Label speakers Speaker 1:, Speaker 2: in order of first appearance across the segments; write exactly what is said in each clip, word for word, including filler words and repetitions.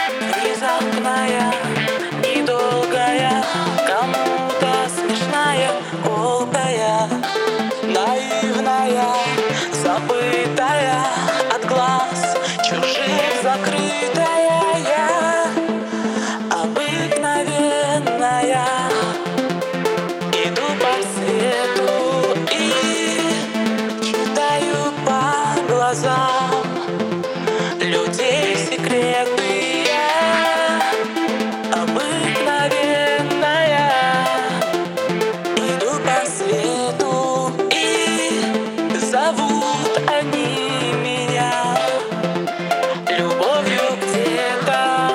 Speaker 1: Внезапная и долгая, кому-то смешная, колкая, наивная, забытая, от глаз чужих закрытая. Я обыкновенная, иду по свету и читаю по глазам людей секреты. Я обыкновенная, иду по свету и зовут они меня любовью где-то.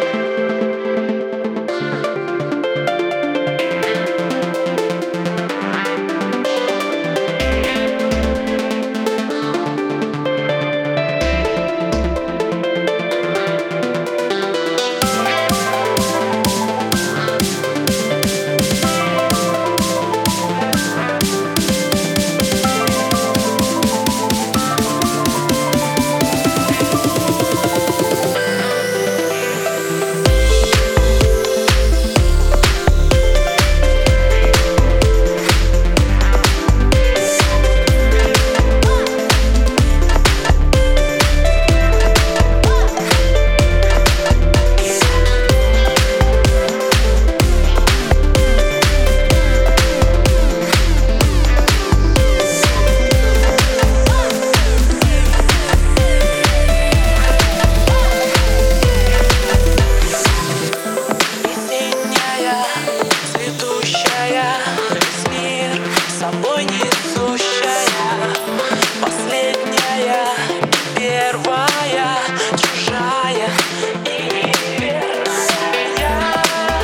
Speaker 1: Весь мир собой несущая, последняя, первая, чужая и неверная.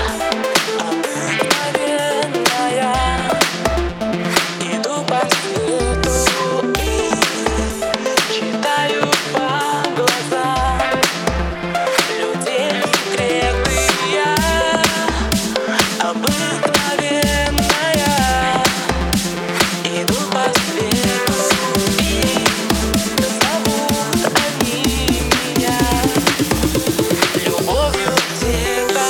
Speaker 1: Обыкновенная, иду по свету и читаю по глазам людей секреты. Я обыкновенная, иду по свету и зовут они меня любовью где-то.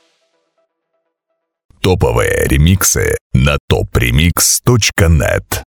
Speaker 2: Топовые ремиксы на топ ремикс точка нет.